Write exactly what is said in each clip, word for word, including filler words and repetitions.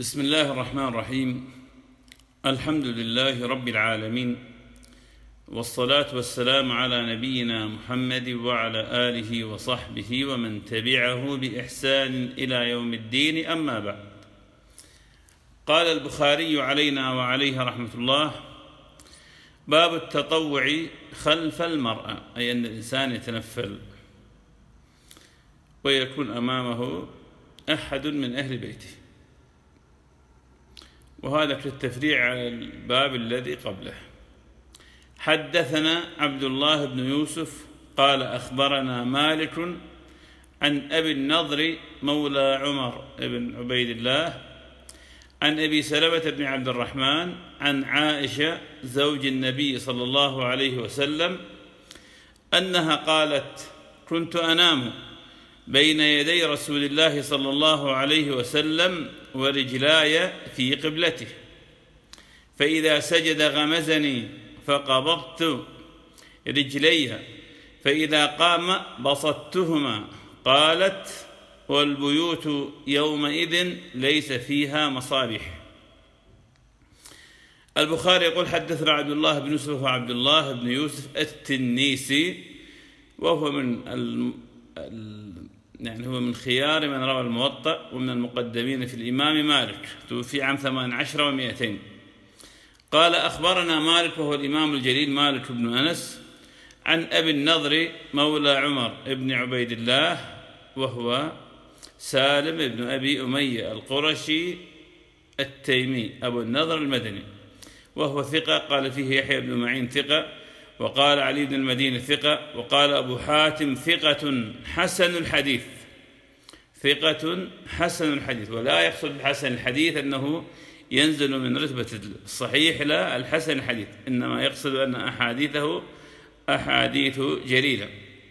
بسم الله الرحمن الرحيم. الحمد لله رب العالمين، والصلاة والسلام على نبينا محمد وعلى آله وصحبه ومن تبعه بإحسان إلى يوم الدين، أما بعد. قال البخاري علينا وعليه رحمة الله: باب التطوع خلف المرأة، أي أن الإنسان يتنفل ويكون أمامه أحد من أهل بيته، وهذا كالتفريع على الباب الذي قبله. حدثنا عبد الله بن يوسف قال أخبرنا مالك عن أبي النضر مولى عمر بن عبيد الله عن أبي سلمة بن عبد الرحمن عن عائشة زوج النبي صلى الله عليه وسلم أنها قالت: كنت أنام بين يدي رسول الله صلى الله عليه وسلم ورجلاي في قبلته، فإذا سجد غمزني فقبضت رجلي، فإذا قام بسطتهما. قالت: والبيوت يومئذ ليس فيها مصابيح. البخاري يقول: حدثنا عبد الله بن يوسف وعبد الله بن يوسف التنيسي، وهو من ال... ال... يعني هو من خيار من روى الموطأ ومن المقدمين في الإمام مالك، توفي عام ثمان عشر ومئتين. قال: أخبرنا مالك، وهو الإمام الجليل مالك بن أنس، عن أبي النضر مولى عمر بن عبيد الله، وهو سالم بن أبي أمية القرشي التيمي أبو النضر المدني، وهو ثقة. قال فيه يحيى بن معين ثقة، وقال علي بن المديني ثقة، وقال أبو حاتم ثقة حسن الحديث. ثقة حسن الحديث، ولا يقصد بحسن الحديث أنه ينزل من رتبة الصحيح، لا، الحسن الحديث، إنما يقصد أن أحاديثه أحاديث جليلة.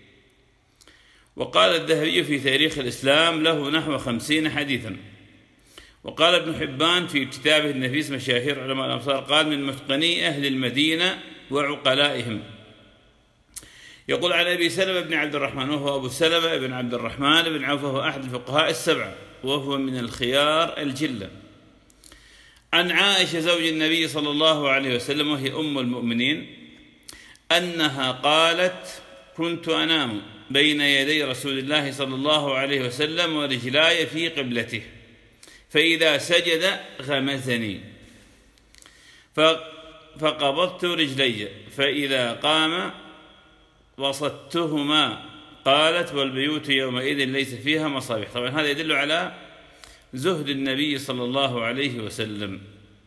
وقال الذهبي في تاريخ الإسلام: له نحو خمسين حديثا. وقال ابن حبان في كتابه النفيس مشاهير علماء الأمصار، قال: من متقني أهل المدينة وعقلائهم. يقول عن أبي سلمة بن عبد الرحمن، وهو أبو سلمة بن عبد الرحمن بن عوف، وهو أحد الفقهاء السبعة، وهو من الخيار الجلة، عن عائشة زوج النبي صلى الله عليه وسلم، وهي أم المؤمنين، أنها قالت: كنت أنام بين يدي رسول الله صلى الله عليه وسلم ورجلاي في قبلته، فإذا سجد غمزني فقبضت رجلي، فإذا قام بسطتهما. قالت: والبيوت يومئذ ليس فيها مصابيح. طبعا هذا يدل على زهد النبي صلى الله عليه وسلم.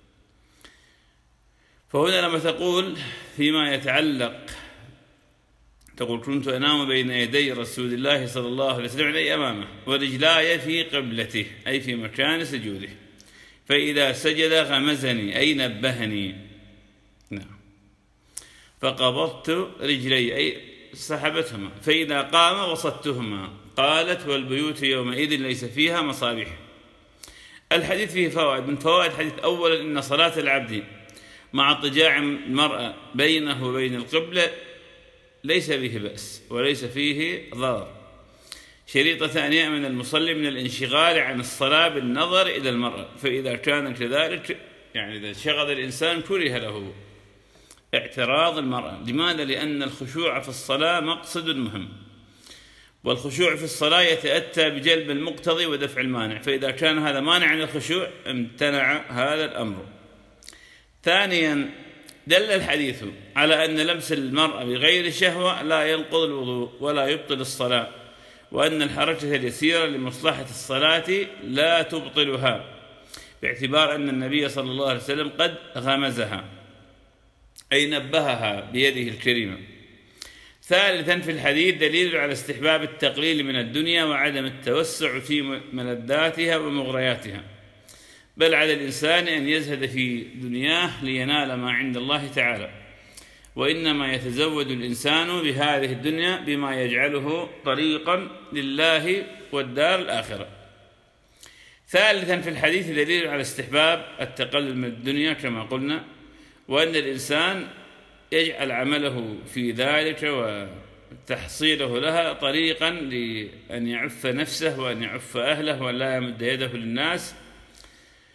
فهنا لما تقول فيما يتعلق، تقول: كنت أنام بين يدي رسول الله صلى الله عليه وسلم، أي أمامه، ورجلاي في قبلته، أي في مكان سجوده، فإذا سجد غمزني، أي نبهني. نعم. فقبضت رجلي، أي سحبتهما، فإذا قام بسطتهما. قالت: والبيوت يومئذ ليس فيها مصابيح. الحديث فيه فوائد. من فوائد الحديث: أولا، إن صلاة العبد مع اضطجاع المرأة بينه وبين القبلة ليس به بأس وليس فيه ضرر. شريطة أن يأمن المصلي من الانشغال عن الصلاة بالنظر إلى المرأة، فإذا كان كذلك، يعني إذا شغل الإنسان كره له اعتراض المرأة. لماذا؟ لأن الخشوع في الصلاة مقصد مهم، والخشوع في الصلاة يتأتى بجلب المقتضي ودفع المانع، فإذا كان هذا مانع عن الخشوع امتنع هذا الأمر. ثانيا، دل الحديث على أن لمس المرأة بغير شهوة لا ينقض الوضوء ولا يبطل الصلاة، وأن الحركة اليسيرة لمصلحة الصلاة لا تبطلها، باعتبار أن النبي صلى الله عليه وسلم قد غمزها، أي نبهها بيده الكريمة. ثالثا، في الحديث دليل على استحباب التقليل من الدنيا وعدم التوسع في ملذاتها ومغرياتها، بل على الإنسان أن يزهد في دنياه لينال ما عند الله تعالى، وإنما يتزود الإنسان بهذه الدنيا بما يجعله طريقا لله والدار الآخرة. ثالثا، في الحديث دليل على استحباب التقلل من الدنيا كما قلنا، وأن الإنسان يجعل عمله في ذلك وتحصيله لها طريقا لأن يعف نفسه وأن يعف أهله وأن لا يمد يده للناس،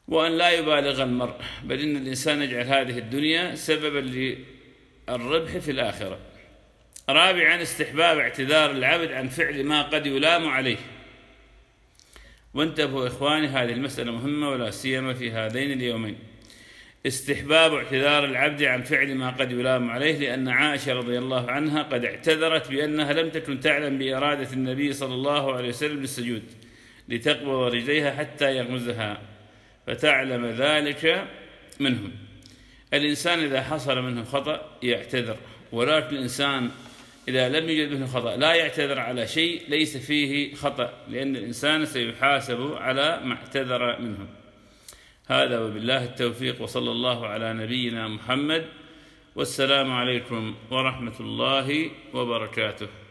وأن لا يبالغ المرء، بل إن الإنسان يجعل هذه الدنيا سببا للربح في الآخرة. رابعا استحباب اعتذار العبد عن فعل ما قد يلام عليه. وانتبهوا إخواني، هذه المسألة مهمة ولا سيما في هذين اليومين. استحباب اعتذار العبد عن فعل ما قد يلام عليه، لأن عائشة رضي الله عنها قد اعتذرت بأنها لم تكن تعلم بإرادة النبي صلى الله عليه وسلم للسجود لتقبض رجليها حتى يغمزها فتعلم ذلك منهم. الإنسان إذا حصل منه خطأ يعتذر، ولكن الإنسان إذا لم يوجد منه خطأ لا يعتذر على شيء ليس فيه خطأ، لأن الإنسان سيحاسب على ما اعتذر منه. هذا وبالله التوفيق، وصلى الله على نبينا محمد، والسلام عليكم ورحمة الله وبركاته.